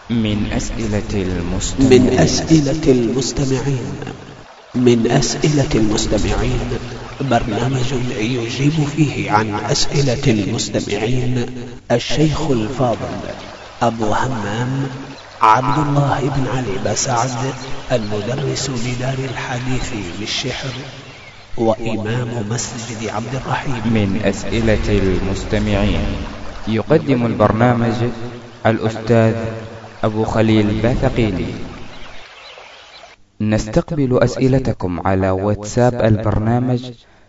من أسئلة المستمعين برنامج يجيب فيه عن أسئلة المستمعين الشيخ الفاضل أبو همام عبد الله بن علي بسعد، المدرس بدار الحديث بالشحر وإمام مسجد عبد الرحيم. من أسئلة المستمعين يقدم البرنامج الأستاذ أبو خليل باثقيني. نستقبل أسئلتكم على واتساب البرنامج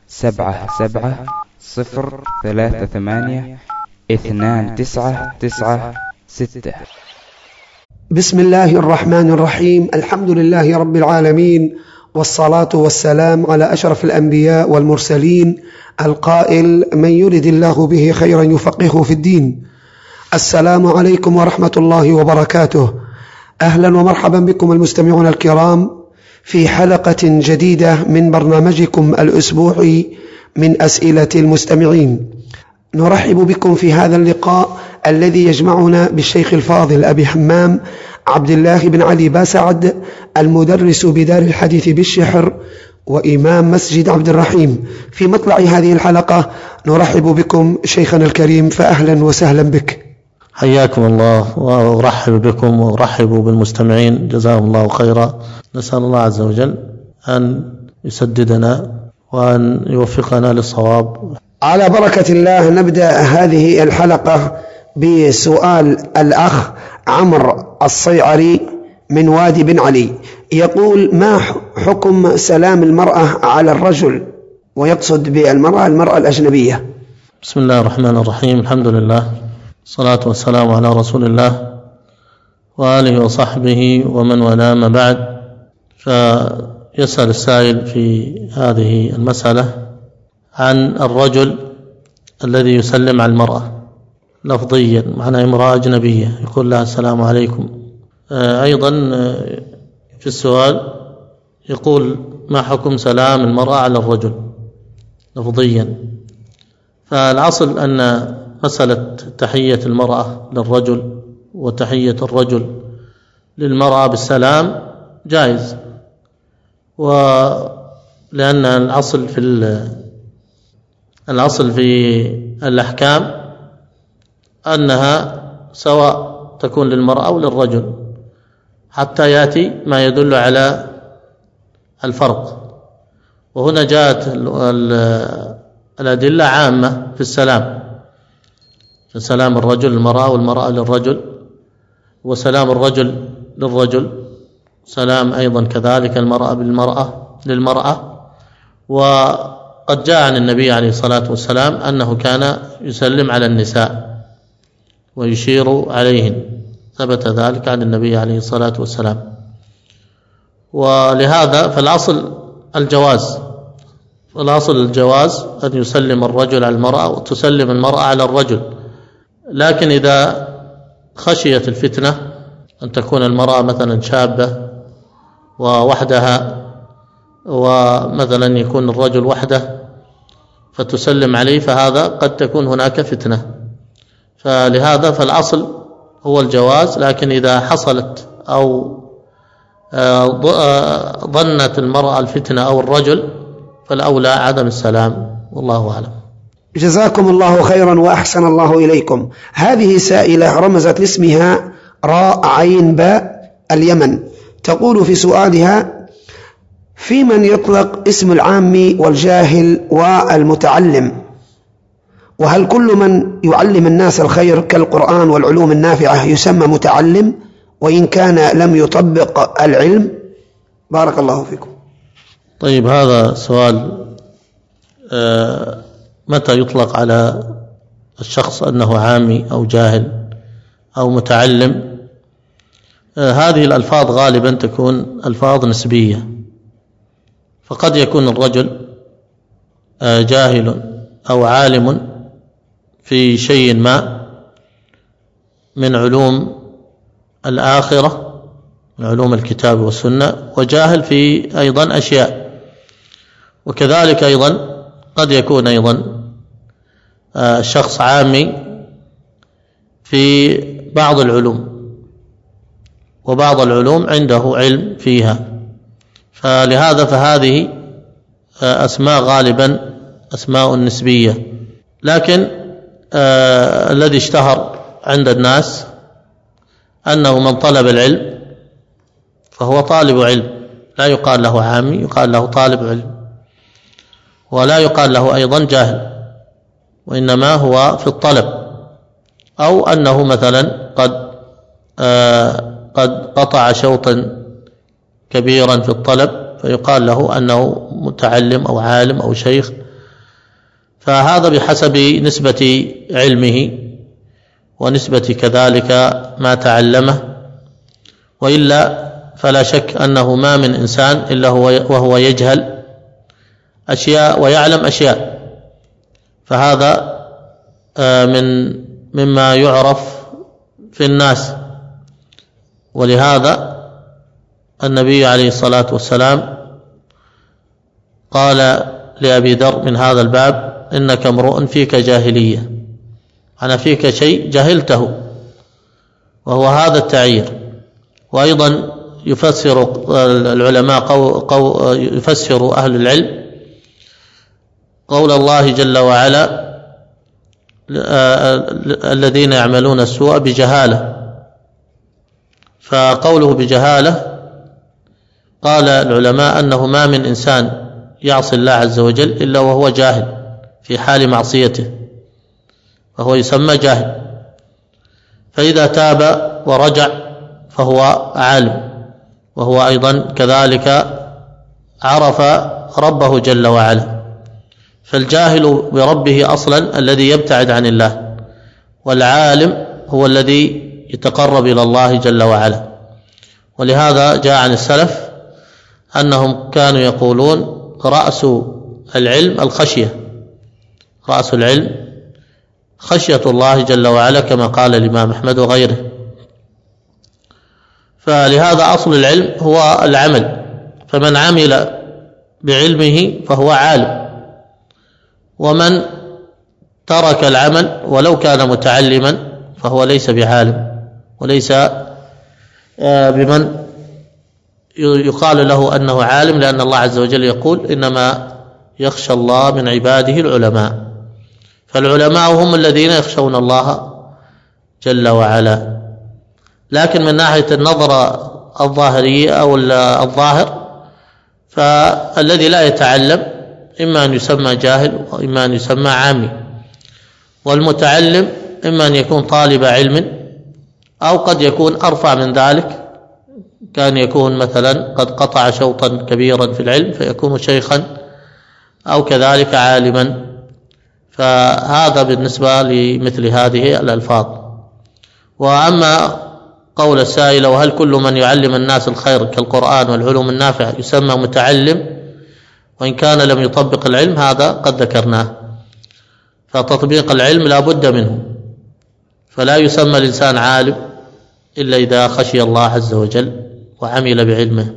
77-038-2996. بسم الله الرحمن الرحيم. الحمد لله رب العالمين، والصلاة والسلام على أشرف الأنبياء والمرسلين، القائل: من يرد الله به خيرا يفقهه في الدين. السلام عليكم ورحمة الله وبركاته. أهلا ومرحبا بكم المستمعون الكرام في حلقة جديدة من برنامجكم الأسبوعي من أسئلة المستمعين. نرحب بكم في هذا اللقاء الذي يجمعنا بالشيخ الفاضل أبي همام عبد الله بن علي بسعد، المدرس بدار الحديث بالشحر وإمام مسجد عبد الرحيم. في مطلع هذه الحلقة نرحب بكم شيخنا الكريم، فأهلا وسهلا بك. حياكم الله، وأرحب بكم وأرحب بالمستمعين، جزاهم الله خيرا. نسأل الله عز وجل أن يسددنا وأن يوفقنا للصواب. على بركة الله نبدأ هذه الحلقة بسؤال الأخ عمرو الصيعري من وادي بن علي، يقول: ما حكم سلام المرأة على الرجل؟ ويقصد بالمرأة الأجنبية. بسم الله الرحمن الرحيم، الحمد لله، الصلاة والسلام على رسول الله وآله وصحبه ومن والاه، ما بعد. فيسأل السائل في هذه المسألة عن الرجل الذي يسلم على المرأة لفظيا، معنى امرأة أجنبية، يقول لها السلام عليكم. أيضا في السؤال يقول: ما حكم سلام المرأة على الرجل لفظيا؟ فالأصل أن مسألة تحية المرأة للرجل وتحية الرجل للمرأة بالسلام جائز، ولأن الأصل في الأحكام أنها سواء تكون للمرأة أو للرجل، حتى يأتي ما يدل على الفرق. وهنا جاءت الأدلة عامة في السلام، فسلام الرجل للمرأة والمرأة للرجل، وسلام الرجل للرجل، سلام أيضا كذلك المرأة للمرأة. وقد جاء عن النبي عليه الصلاة والسلام أنه كان يسلم على النساء ويشير عليهن، ثبت ذلك عن النبي عليه الصلاة والسلام. ولهذا فالأصل الجواز أن يسلم الرجل على المرأة وتسلم المرأة على الرجل. لكن إذا خشيت الفتنة أن تكون المرأة مثلا شابة ووحدها، ومثلا يكون الرجل وحده فتسلم عليه، فهذا قد تكون هناك فتنة. فلهذا فالأصل هو الجواز، لكن إذا حصلت أو ظنت المرأة الفتنة أو الرجل فالأولى عدم السلام، والله أعلم. جزاكم الله خيرا وأحسن الله إليكم. هذه سائلة رمزت لاسمها راء عين باء اليمن، تقول في سؤالها: في من يطلق اسم العام والجاهل والمتعلم؟ وهل كل من يعلم الناس الخير كالقرآن والعلوم النافعة يسمى متعلم وإن كان لم يطبق العلم؟ بارك الله فيكم. طيب، هذا سؤال متى يطلق على الشخص أنه عامي أو جاهل أو متعلم؟ هذه الألفاظ غالبا تكون ألفاظ نسبية، فقد يكون الرجل جاهل أو عالم في شيء ما من علوم الآخرة، من علوم الكتاب والسنة، وجاهل في أيضا أشياء. وكذلك أيضا قد يكون أيضا شخص عامي في بعض العلوم، وبعض العلوم عنده علم فيها. فلهذا فهذه أسماء غالبا أسماء نسبية. لكن الذي اشتهر عند الناس أنه من طلب العلم فهو طالب علم، لا يقال له عامي، يقال له طالب علم، ولا يقال له أيضا جاهل، وإنما هو في الطلب، أو أنه مثلا قد قطع شوطا كبيرا في الطلب فيقال له أنه متعلم أو عالم أو شيخ. فهذا بحسب نسبة علمه ونسبة كذلك ما تعلمه، وإلا فلا شك أنه ما من إنسان إلا وهو يجهل أشياء ويعلم أشياء. فهذا مما يعرف في الناس. ولهذا النبي عليه الصلاة والسلام قال لأبي ذر من هذا الباب: إنك امرؤ فيك جاهلية، أنا فيك شيء جهلته، وهو هذا التعيير. وأيضا يفسر العلماء يفسر أهل العلم قول الله جل وعلا: الذين يعملون السوء بجهالة. فقوله بجهالة قال العلماء أنه ما من إنسان يعصي الله عز وجل إلا وهو جاهل في حال معصيته، فهو يسمى جاهل. فإذا تاب ورجع فهو عالم، وهو أيضا كذلك عرف ربه جل وعلا. فالجاهل بربه أصلا الذي يبتعد عن الله، والعالم هو الذي يتقرب إلى الله جل وعلا. ولهذا جاء عن السلف أنهم كانوا يقولون: رأس العلم الخشية، رأس العلم خشية الله جل وعلا، كما قال الإمام أحمد وغيره. فلهذا أصل العلم هو العمل، فمن عمل بعلمه فهو عالم، ومن ترك العمل ولو كان متعلما فهو ليس بعالم، وليس بمن يقال له أنه عالم، لأن الله عز وجل يقول: إنما يخشى الله من عباده العلماء. فالعلماء هم الذين يخشون الله جل وعلا. لكن من ناحية النظرة الظاهرية أو الظاهر، فالذي لا يتعلم إما أن يسمى جاهل وإما أن يسمى عامي، والمتعلم إما أن يكون طالب علم أو قد يكون أرفع من ذلك، كان يكون مثلا قد قطع شوطا كبيرا في العلم فيكون شيخا، أو كذلك عالما. فهذا بالنسبة لمثل هذه الألفاظ. وأما قول السائل: وهل كل من يعلم الناس الخير كالقرآن والعلوم النافعة يسمى متعلم وإن كان لم يطبق العلم؟ هذا قد ذكرناه. فتطبيق العلم لا بد منه، فلا يسمى الإنسان عالم إلا إذا خشي الله عز وجل وعمل بعلمه.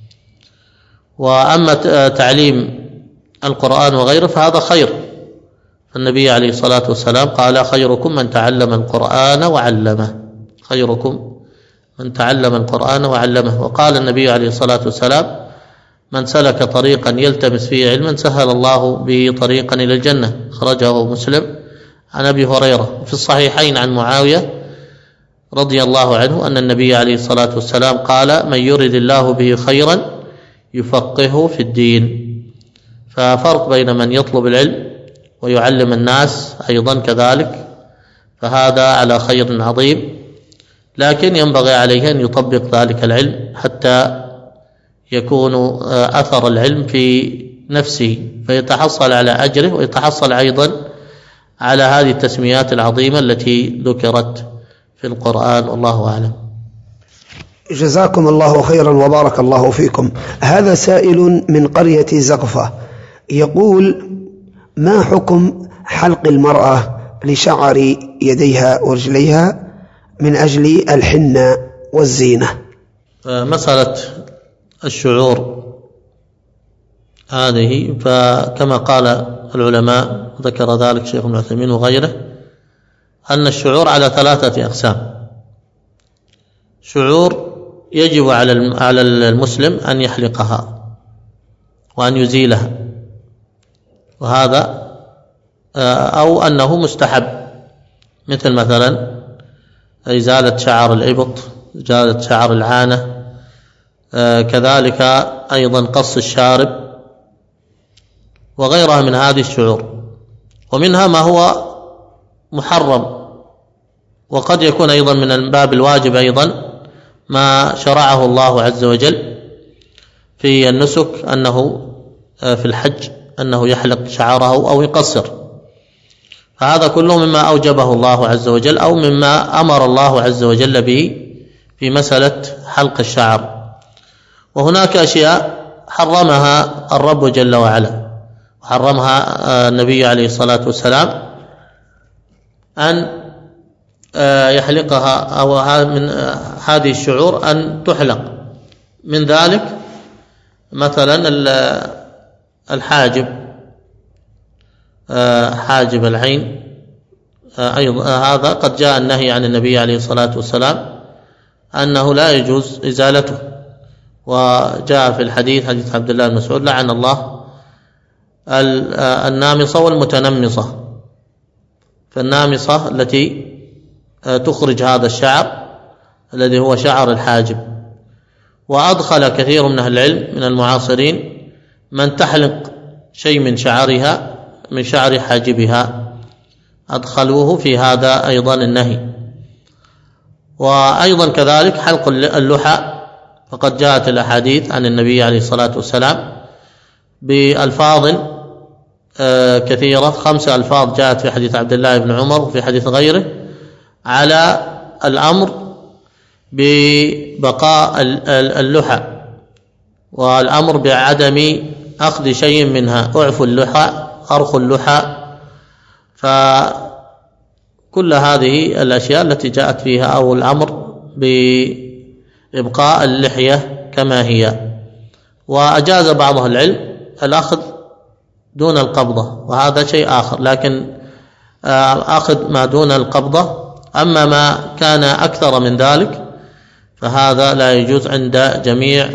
وأما تعليم القرآن وغيره فهذا خير. النبي عليه الصلاة والسلام قال: خيركم من تعلم القرآن وعلمه، خيركم من تعلم القرآن وعلمه. وقال النبي عليه الصلاة والسلام: من سلك طريقا يلتمس فيه علما سهل الله به طريقا إلى الجنة. أخرجه مسلم عن أبي هريرة. في الصحيحين عن معاوية رضي الله عنه أن النبي عليه الصلاة والسلام قال: من يرد الله به خيرا يفقهه في الدين. ففرق بين من يطلب العلم ويعلم الناس أيضا كذلك، فهذا على خير عظيم، لكن ينبغي عليه أن يطبق ذلك العلم حتى يكون أثر العلم في نفسه، فيتحصل على أجره ويتحصل أيضا على هذه التسميات العظيمة التي ذكرت في القرآن. والله أعلم. جزاكم الله خيرا وبارك الله فيكم. هذا سائل من قرية زقفة يقول: ما حكم حلق المرأة لشعر يديها ورجليها من أجل الحنة والزينة؟ مسألة الشعور هذه فكما قال العلماء ذكر ذلك شيخ ابن عثيمين وغيره أن الشعور على 3 أقسام: شعور يجب على المسلم أن يحلقها وأن يزيلها، وهذا أو أنه مستحب، مثل مثلا إزالة شعر الإبط، إزالة شعر العانة، كذلك أيضا قص الشارب وغيرها من هذه الشعور. ومنها ما هو محرم، وقد يكون أيضا من باب الواجب أيضا ما شرعه الله عز وجل في النسك، أنه في الحج أنه يحلق شعره أو يقصر، فهذا كله مما أوجبه الله عز وجل أو مما أمر الله عز وجل به في مسألة حلق الشعر. وهناك أشياء حرمها الرب جل وعلا، وحرمها النبي عليه الصلاة والسلام أن يحلقها، أو من هذه الشعور أن تحلق. من ذلك مثلا الحاجب، حاجب العين أيضا، هذا قد جاء النهي عن النبي عليه الصلاة والسلام أنه لا يجوز إزالته، وجاء في الحديث حديث عبد الله بن مسعود: لعن الله النامصة والمتنمصة. فالنامصة التي تخرج هذا الشعر الذي هو شعر الحاجب. وأدخل كثير من أهل العلم من المعاصرين من تحلق شيء من شعرها، من شعر حاجبها، أدخلوه في هذا أيضا النهي. وأيضا كذلك حلق اللحى، فقد جاءت الأحاديث عن النبي عليه الصلاة والسلام بألفاظ كثيرة، 5 ألفاظ جاءت في حديث عبد الله بن عمر وفي حديث غيره على الأمر ببقاء اللحى، والأمر بعدم أخذ شيء منها، أعفوا اللحى، أرخوا اللحى. فكل هذه الأشياء التي جاءت فيها أو الأمر بإبقاء اللحية كما هي. وأجاز بعض أهل العلم الأخذ دون القبضة، وهذا شيء آخر، لكن أخذ ما دون القبضة. أما ما كان أكثر من ذلك فهذا لا يجوز عند جميع،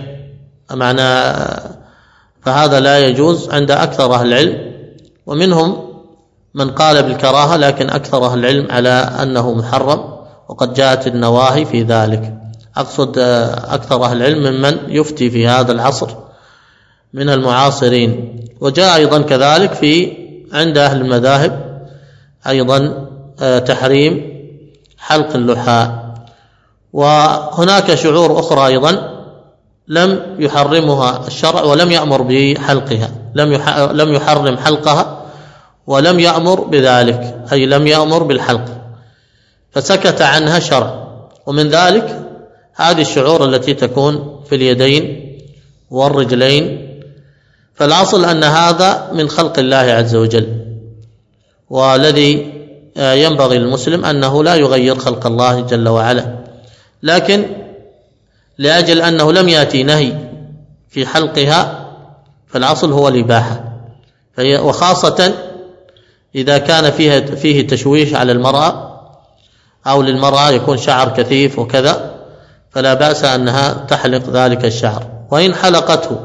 فهذا لا يجوز عند أكثر أهل العلم، ومنهم من قال بالكراهة، لكن أكثر أهل العلم على أنه محرم، وقد جاءت النواهي في ذلك. أقصد أكثر أهل العلم ممن يفتي في هذا العصر من المعاصرين. وجاء أيضا كذلك عند أهل المذاهب أيضا تحريم حلق اللحى. وهناك شعور أخرى أيضا لم يحرمها الشرع ولم يأمر بحلقها، لم يحرم حلقها ولم يأمر بذلك، أي لم يأمر بالحلق، فسكت عنها الشرع. ومن ذلك هذه الشعور التي تكون في اليدين والرجلين، فالأصل أن هذا من خلق الله عز وجل، والذي ينبغي للمسلم أنه لا يغير خلق الله جل وعلا، لكن لأجل أنه لم يأتي نهي في حلقها فالأصل هو الإباحة. وخاصة إذا كان فيه تشويش على المرأة، أو للمرأة يكون شعر كثيف وكذا، فلا بأس أنها تحلق ذلك الشعر. وإن حلقته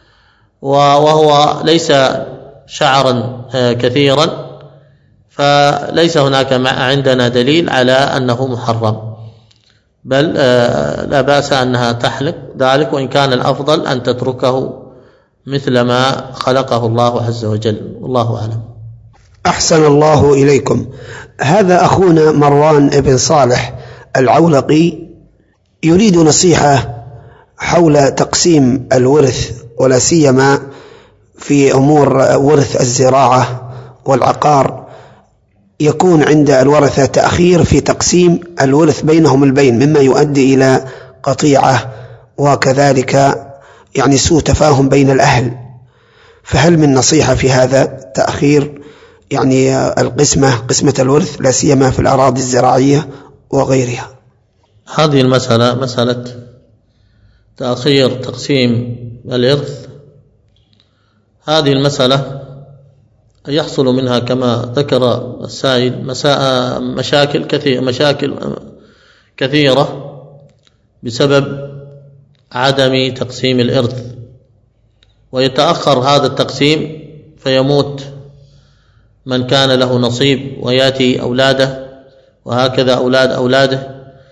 وهو ليس شعرا كثيرا فليس هناك عندنا دليل على أنه محرم، بل لا بأس أنها تحلق ذلك، وإن كان الأفضل أن تتركه مثل ما خلقه الله عز وجل، والله أعلم. أحسن الله إليكم. هذا أخونا مروان بن صالح العولقي يريد نصيحة حول تقسيم الورث، ولا سيما في أمور ورث الزراعة والعقار. يكون عند الورثة تأخير في تقسيم الورث بينهم البين، مما يؤدي إلى قطيعة، وكذلك يعني سوء تفاهم بين الأهل. فهل من نصيحة في هذا تأخير يعني قسمة الورث، لا سيما في الأراضي الزراعية وغيرها؟ هذه المسألة مسألة تأخير تقسيم الإرث، هذه المسألة يحصل منها كما ذكر السائل مشاكل كثيرة بسبب عدم تقسيم الإرث، ويتأخر هذا التقسيم فيموت من كان له نصيب ويأتي أولاده، وهكذا أولاد أولاده،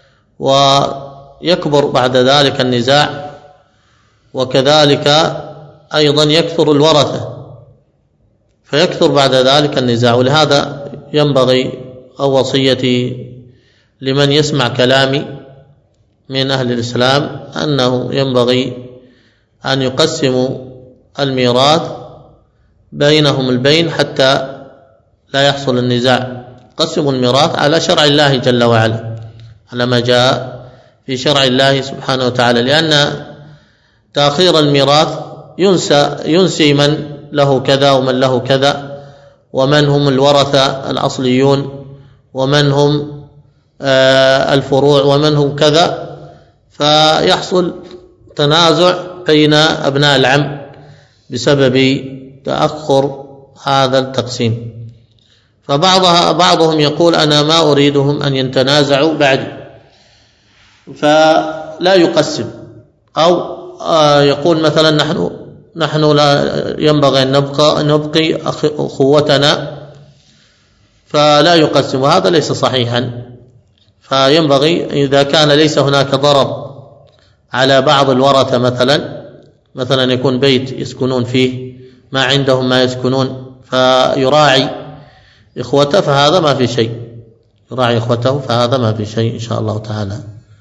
ويكبر بعد ذلك النزاع، وكذلك أيضا يكثر الورثة فيكثر بعد ذلك النزاع. ولهذا ينبغي أو وصيتي لمن يسمع كلامي من أهل الإسلام أنه ينبغي أن يقسموا الميراث بينهم البين حتى لا يحصل النزاع. قسموا الميراث على شرع الله جل وعلا، على ما جاء في شرع الله سبحانه وتعالى، لأن تأخير الميراث ينسي من له كذا ومن له كذا، ومن هم الورثة الأصليون، ومن هم الفروع، ومن هم كذا، فيحصل تنازع بين أبناء العم بسبب تأخر هذا التقسيم. فبعضهم يقول أنا ما أريدهم أن يتنازعوا بعدي فلا يقسم، أو يقول مثلا نحن لا ينبغي أن نبقي أخوتنا فلا يقسم، وهذا ليس صحيحا. فينبغي إذا كان ليس هناك ضرر على بعض الورثة، مثلا يكون بيت يسكنون فيه ما عندهم ما يسكنون فيراعي إخوته، فهذا ما في شيء، يراعي إخوته فهذا ما في شيء إن شاء الله تعالى.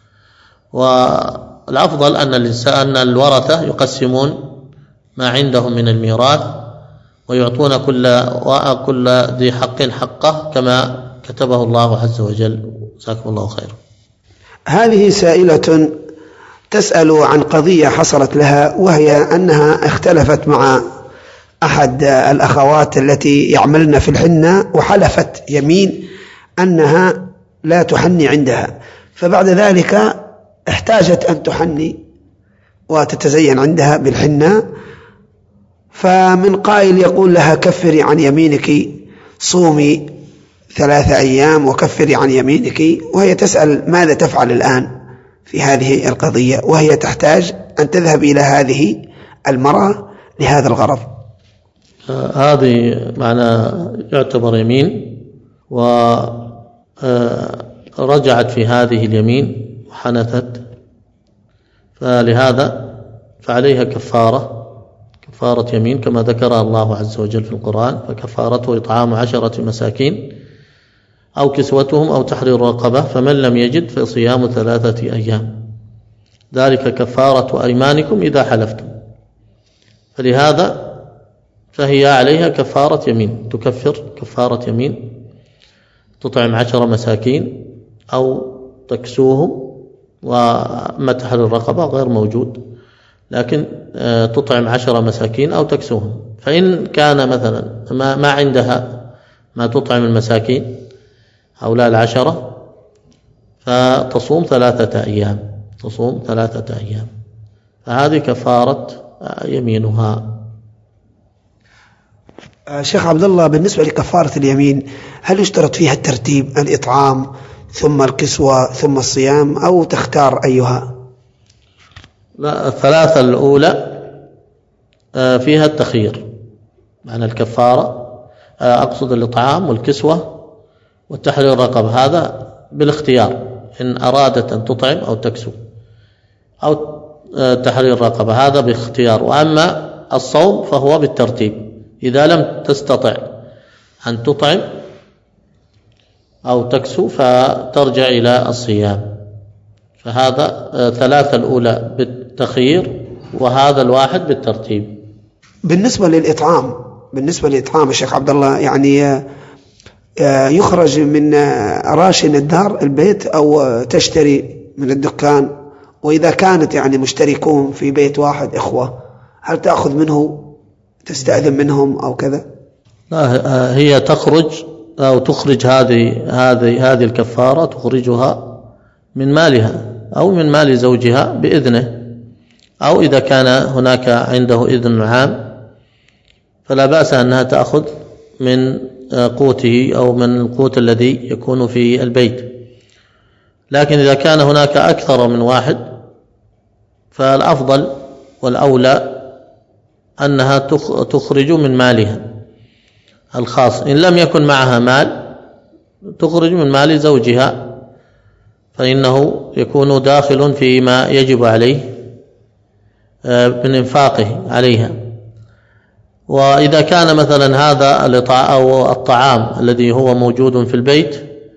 والأفضل أن الورثة يقسمون ما عندهم من الميراث ويعطون كل ذي حق حقه كما كتبه الله عز وجل. جزاكم الله خير. هذه سائلة تسأل عن قضية حصلت لها، وهي أنها اختلفت مع أحد الأخوات التي يعملن في الحنة، وحلفت يمين أنها لا تحني عندها، فبعد ذلك احتاجت أن تحني وتتزين عندها بالحنة، فمن قائل يقول لها كفري عن يمينك، صومي 3 أيام وكفري عن يمينك، وهي تسأل ماذا تفعل الآن في هذه القضية، وهي تحتاج أن تذهب إلى هذه المرأة لهذا الغرض. هذه معنى يعتبر يمين، ورجعت في هذه اليمين وحنثت، فلهذا فعليها كفارة يمين كما ذكرها الله عز وجل في القرآن، فكفارته إطعام 10 مساكين أو كسوتهم أو تحرير رقبة، فمن لم يجد فصيام 3 أيام، ذلك كفارة أيمانكم إذا حلفتم. فلهذا فهي عليها كفارة يمين، تكفر كفارة يمين، تطعم 10 مساكين أو تكسوهم، وما تحرير الرقبة غير موجود، لكن تطعم 10 مساكين أو تكسوهم. فإن كان مثلا ما عندها ما تطعم المساكين هؤلاء 10، فتصوم 3 أيام، فهذه كفارة يمينها. شيخ عبد الله، بالنسبة لكفارة اليمين هل يشترط فيها الترتيب، الإطعام ثم الكسوة ثم الصيام، أو تختار أيها؟ لا، 3 الأولى فيها التخيير، معنى الكفارة أقصد الإطعام والكسوة والتحرير الرقبة، هذا بالاختيار، إن أرادت أن تطعم أو تكسو أو تحرير الرقبة، هذا باختيار. وأما الصوم فهو بالترتيب، إذا لم تستطع أن تطعم أو تكسو فترجع إلى الصيام. فهذا 3 الأولى بالتخيير، وهذا 1 بالترتيب. بالنسبة للإطعام الشيخ عبد الله، يعني يخرج من راشن الدار البيت أو تشتري من الدكان؟ وإذا كانت يعني مشتركون في بيت واحد إخوة، هل تأخذ منه، تستأذن منهم أو كذا؟ لا، هي تخرج أو تخرج هذه الكفارة، تخرجها من مالها أو من مال زوجها بإذنه، أو إذا كان هناك عنده إذن عام فلا بأس أنها تأخذ من قوته أو من القوت الذي يكون في البيت. لكن إذا كان هناك أكثر من واحد فالأفضل والأولى أنها تخرج من مالها الخاص، إن لم يكن معها مال تخرج من مال زوجها، فإنه يكون داخل فيما يجب عليه من إنفاقه عليها. وإذا كان مثلا هذا أو الطعام الذي هو موجود في البيت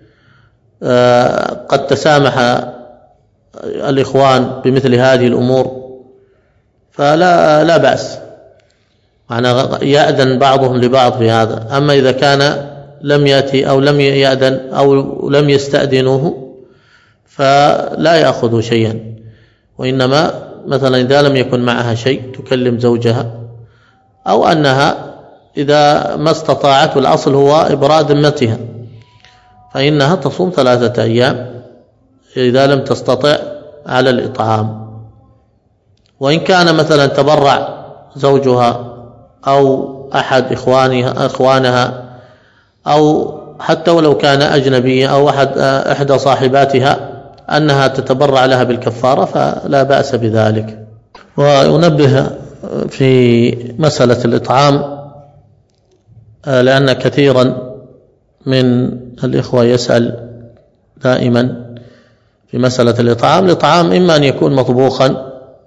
قد تسامح الإخوان بمثل هذه الأمور فلا بأس، معنى يأذن بعضهم لبعض في هذا. أما إذا كان لم يأتي أو لم يأذن أو لم يستأذنوه فلا يأخذوا شيئا، وإنما مثلا إذا لم يكن معها شيء تكلم زوجها، أو أنها إذا ما استطاعت، والأصل هو إبراء ذمتها، فإنها تصوم 3 أيام إذا لم تستطع على الإطعام. وإن كان مثلا تبرع زوجها أو أحد إخوانها أو حتى ولو كان أجنبي أو إحدى صاحباتها أنها تتبرع لها بالكفارة فلا بأس بذلك. ونبه في مسألة الإطعام، لأن كثيرا من الإخوة يسأل دائما في مسألة الإطعام إما أن يكون مطبوخا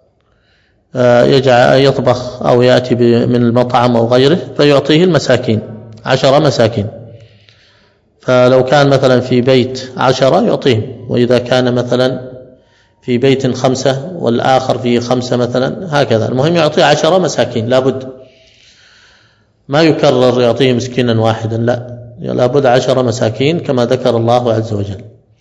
يطبخ أو يأتي من المطعم أو غيره فيعطيه المساكين 10 مساكين، فلو كان مثلا في بيت 10 يعطيهم، وإذا كان مثلا في بيت 5 والآخر فيه 5 مثلا، هكذا. المهم يعطي 10 مساكين لابد، ما يكرر يعطيه مسكينا واحدا، لابد 10 مساكين كما ذكر الله عز وجل.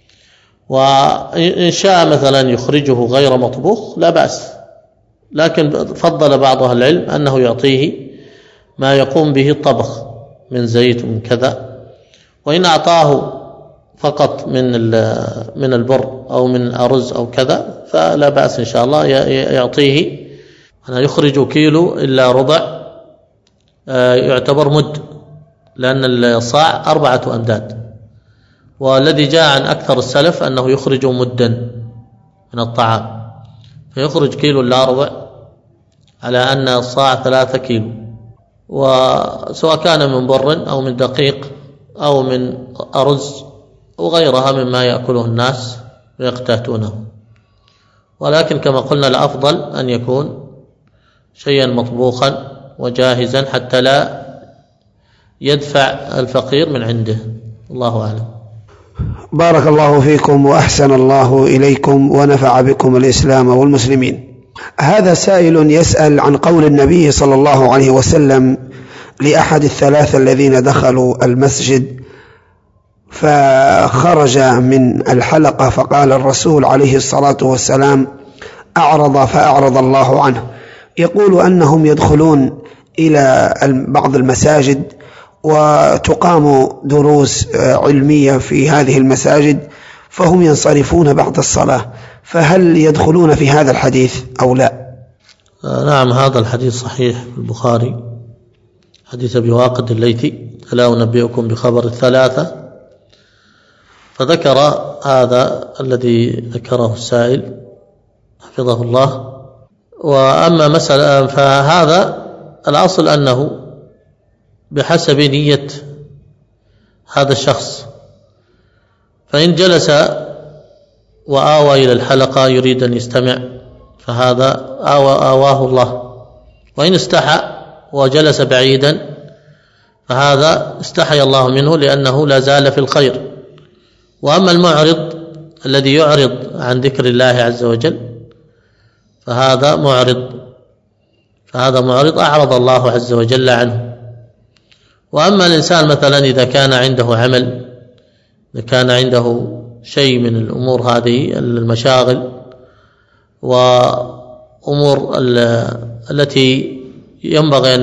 وإن شاء مثلا يخرجه غير مطبوخ لا بأس، لكن فضل بعض أهل العلم أنه يعطيه ما يقوم به الطبخ من زيت ومن كذا. وإن أعطاه فقط من البر أو من أرز أو كذا فلا بأس إن شاء الله، يعطيه أنا يخرج كيلو إلا ربع، يعتبر مد، لأن الصاع 4 أمداد، والذي جاء عن أكثر السلف أنه يخرج مدا من الطعام، فيخرج كيلو إلا ربع على أن الصاع 3 كيلو، وسواء كان من بر أو من دقيق أو من أرز وغيرها مما يأكله الناس ويقتاتونه. ولكن كما قلنا الأفضل أن يكون شيئا مطبوخا وجاهزا حتى لا يدفع الفقير من عنده. الله أعلم. بارك الله فيكم وأحسن الله إليكم ونفع بكم الإسلام والمسلمين. هذا سائل يسأل عن قول النبي صلى الله عليه وسلم لأحد الثلاثة الذين دخلوا المسجد فخرج من الحلقة فقال الرسول عليه الصلاة والسلام أعرض فأعرض الله عنه. يقول أنهم يدخلون إلى بعض المساجد وتقام دروس علمية في هذه المساجد فهم ينصرفون بعد الصلاة، فهل يدخلون في هذا الحديث أو لا؟ نعم، هذا الحديث صحيح في البخاري، حديث أبي واقد الليثي: ألا أنبئكم بخبر الثلاثة؟ فذكر هذا الذي ذكره السائل حفظه الله. وأما مسألة فهذا الأصل أنه بحسب نية هذا الشخص، فإن جلس وآوى إلى الحلقة يريد أن يستمع فهذا آواه الله، وإن استحى وجلس بعيدا فهذا استحي الله منه لأنه لا زال في الخير. وأما المعرض الذي يعرض عن ذكر الله عز وجل فهذا معرض أعرض الله عز وجل عنه. وأما الإنسان مثلا إذا كان عنده عمل، إذا كان عنده شيء من الأمور هذه المشاغل وأمور التي ينبغي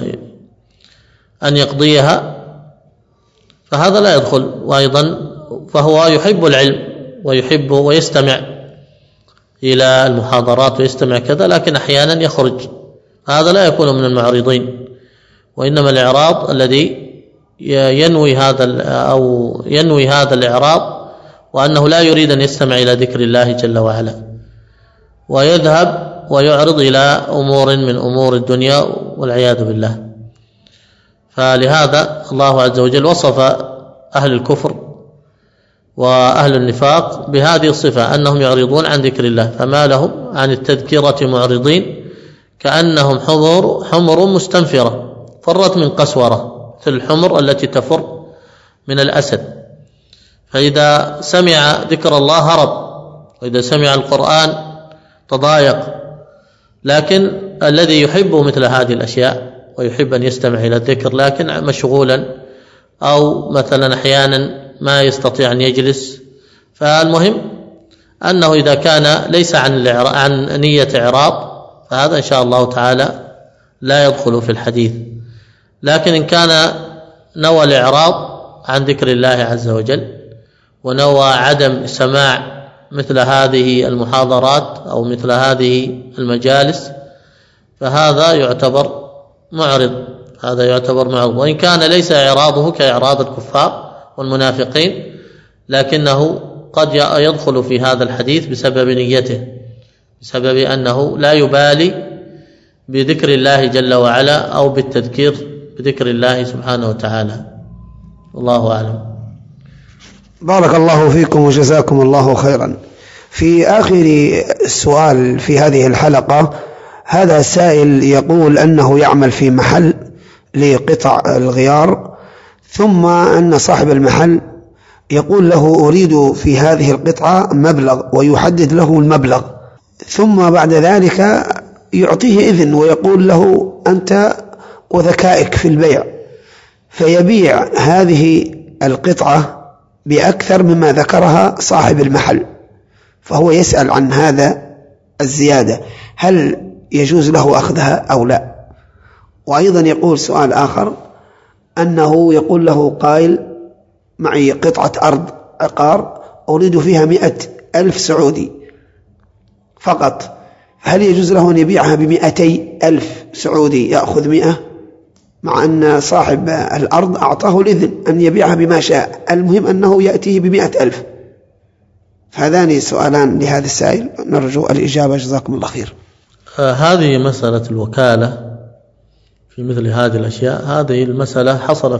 أن يقضيها فهذا لا يدخل. وأيضا فهو يحب العلم ويحب ويستمع إلى المحاضرات ويستمع كذا، لكن أحيانا يخرج، هذا لا يكون من المعرضين، وإنما الإعراض الذي ينوي هذا الإعراض وأنه لا يريد أن يستمع إلى ذكر الله جل وعلا، ويذهب ويعرض إلى أمور من أمور الدنيا والعياذ بالله. فلهذا الله عز وجل وصف أهل الكفر وأهل النفاق بهذه الصفة، أنهم يعرضون عن ذكر الله، فما لهم عن التذكرة معرضين كأنهم حمر مستنفرة فرت من قسورة، مثل الحمر التي تفر من الأسد. فإذا سمع ذكر الله هرب، وإذا سمع القرآن تضايق. لكن الذي يحب مثل هذه الأشياء ويحب أن يستمع إلى الذكر لكن مشغولا أو مثلا أحيانا ما يستطيع أن يجلس، فالمهم أنه إذا كان ليس عن نية إعراض فهذا إن شاء الله تعالى لا يدخل في الحديث. لكن إن كان نوى الإعراض عن ذكر الله عز وجل ونوى عدم سماع مثل هذه المحاضرات أو مثل هذه المجالس فهذا يعتبر معرض، وإن كان ليس إعراضه كإعراض الكفار والمنافقين، لكنه قد يدخل في هذا الحديث بسبب نيته، بسبب أنه لا يبالي بذكر الله جل وعلا أو بالتذكير بذكر الله سبحانه وتعالى. الله أعلم. بارك الله فيكم وجزاكم الله خيرا. في آخر السؤال في هذه الحلقة، هذا سائل يقول أنه يعمل في محل لقطع الغيار، ثم أن صاحب المحل يقول له أريد في هذه القطعة مبلغ ويحدد له المبلغ، ثم بعد ذلك يعطيه إذن ويقول له أنت وذكائك في البيع، فيبيع هذه القطعة بأكثر مما ذكرها صاحب المحل، فهو يسأل عن هذا الزيادة، هل يجوز له أخذها أو لا؟ وأيضا يقول سؤال آخر أنه يقول له قائل معي قطعة أرض عقار أريد فيها 100,000 سعودي فقط، هل يجوز له أن يبيعها ب200,000 سعودي يأخذ 100، مع أن صاحب الأرض أعطاه الإذن أن يبيعها بما شاء، المهم أنه يأتيه ب100,000؟ هذان سؤالان لهذا السائل، نرجو الإجابة جزاكم الله خير. هذه مسألة الوكالة في مثل هذه الأشياء، هذه المسألة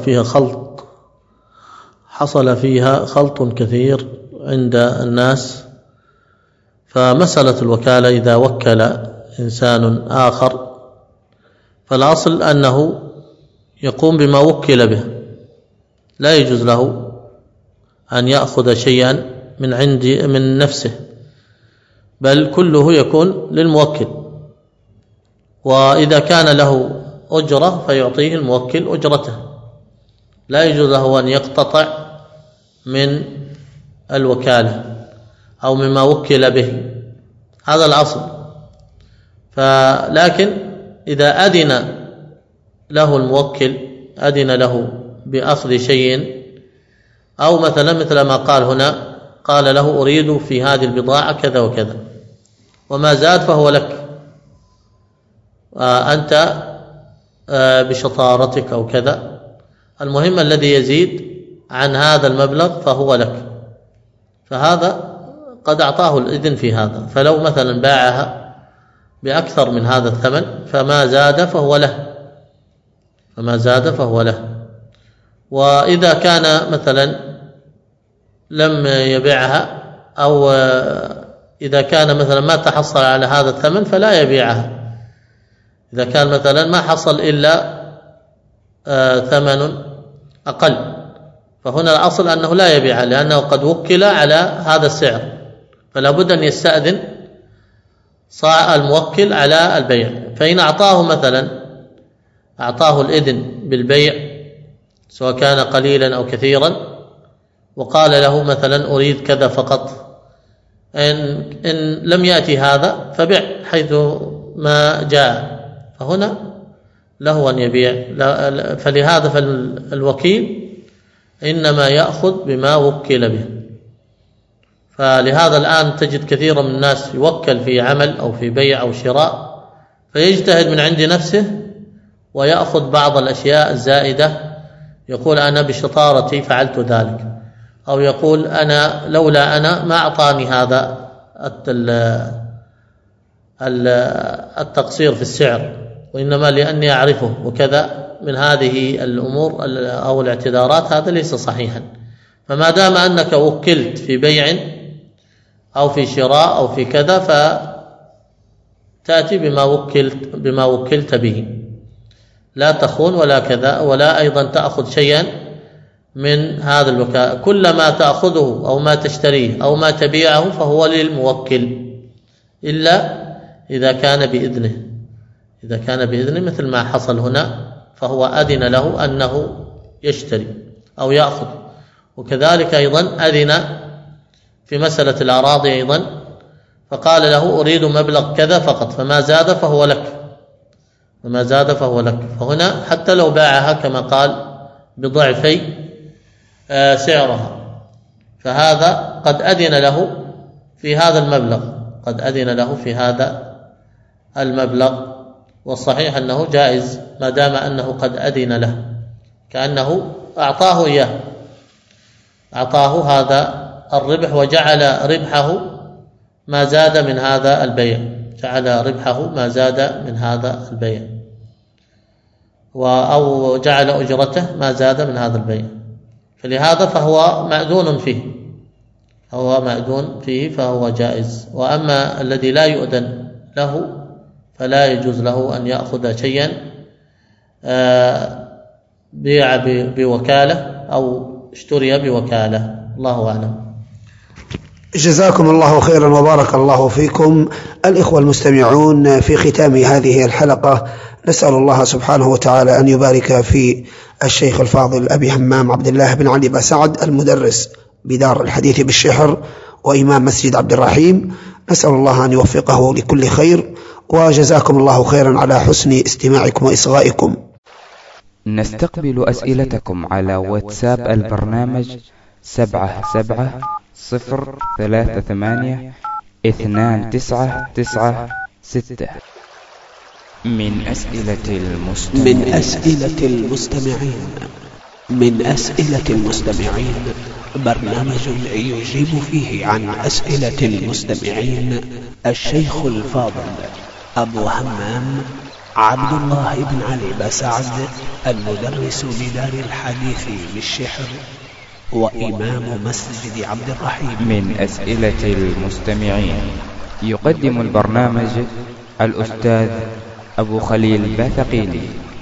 حصل فيها خلط كثير عند الناس. فمسألة الوكالة إذا وكل إنسان آخر فالأصل أنه يقوم بما وكل به، لا يجوز له أن يأخذ شيئا من نفسه، بل كله يكون للموكل. وإذا كان له أجرة فيعطيه الموكل أجرته، لا يجوز له أن يقتطع من الوكالة أو مما وكل به، هذا الأصل. لكن إذا أذن له الموكل، أذن له بأخذ شيء، أو مثل ما قال هنا، قال له أريد في هذه البضاعة كذا وكذا، وما زاد فهو لك، أنت بشطارتك أو كذا، المهم الذي يزيد عن هذا المبلغ فهو لك، فهذا قد أعطاه الإذن في هذا. فلو مثلا باعها بأكثر من هذا الثمن فما زاد فهو له. وإذا كان مثلا لم يبيعها، أو إذا كان مثلا ما تحصل على هذا الثمن فلا يبيعها، إذا كان مثلا ما حصل إلا ثمن أقل، فهنا الأصل أنه لا يبيعها، لأنه قد وكل على هذا السعر، فلا بد أن يستأذن الموكل على البيع. فإن أعطاه الإذن بالبيع سواء كان قليلا أو كثيرا، وقال له مثلا أريد كذا فقط، إن لم يأتي هذا فبيع حيث ما جاء، فهنا له أن يبيع. فلهذا فالوكيل إنما يأخذ بما وكل به. فلهذا الآن تجد كثيرا من الناس يوكل في عمل أو في بيع أو شراء، فيجتهد من عند نفسه ويأخذ بعض الأشياء الزائدة، يقول أنا بشطارتي فعلت ذلك، أو يقول أنا لولا أنا ما أعطاني هذا التقصير في السعر، وإنما لأني أعرفه وكذا من هذه الأمور أو الاعتذارات، هذا ليس صحيحا. فما دام أنك وكلت في بيع أو في شراء أو في كذا، فتأتي بما وكلت به، لا تخون ولا كذا، ولا أيضا تأخذ شيئا من هذا الوكالة. كل ما تأخذه أو ما تشتريه أو ما تبيعه فهو للموكل، إلا إذا كان بإذنه. إذا كان بإذنه مثل ما حصل هنا، فهو أذن له أنه يشتري أو يأخذ. وكذلك أيضا أذن في مسألة الأراضي أيضا، فقال له أريد مبلغ كذا فقط، فما زاد فهو لك، فما زاد فهو لك. فهنا حتى لو باعها كما قال بضعفي سعرها، فهذا قد أذن له في هذا المبلغ، قد أذن له في هذا المبلغ. والصحيح أنه جائز ما دام أنه قد أذن له، كأنه أعطاه إياه، أعطاه هذا الربح وجعل ربحه ما زاد من هذا البيع، جعل ربحه ما زاد من هذا البيع، أو جعل أجرته ما زاد من هذا البيع. فلهذا فهو مأذون فيه، هو مأذون فيه فهو جائز. وأما الذي لا يؤذن له فلا يجوز له أن يأخذ شيئا بيع بوكالة أو اشتري بوكالة. الله أعلم. جزاكم الله خيرا وبارك الله فيكم. الإخوة المستمعون، في ختام هذه الحلقة نسأل الله سبحانه وتعالى أن يبارك في الشيخ الفاضل أبي همام عبد الله بن علي بسعد، المدرس بدار الحديث بالشحر وإمام مسجد عبد الرحيم. نسأل الله أن يوفقه لكل خير، وجزاكم الله خيرا على حسن استماعكم وإصغائكم. نستقبل أسئلتكم على واتساب البرنامج 7703829996. من أسئلة المستمعين برنامج يجيب فيه عن أسئلة المستمعين الشيخ الفاضل أبو همام عبد الله بن علي بسعد، المدرس بدار الحديث بالشحر وإمام مسجد عبد الرحيم. من أسئلة المستمعين يقدم البرنامج الأستاذ أبو خليل باثقيلي.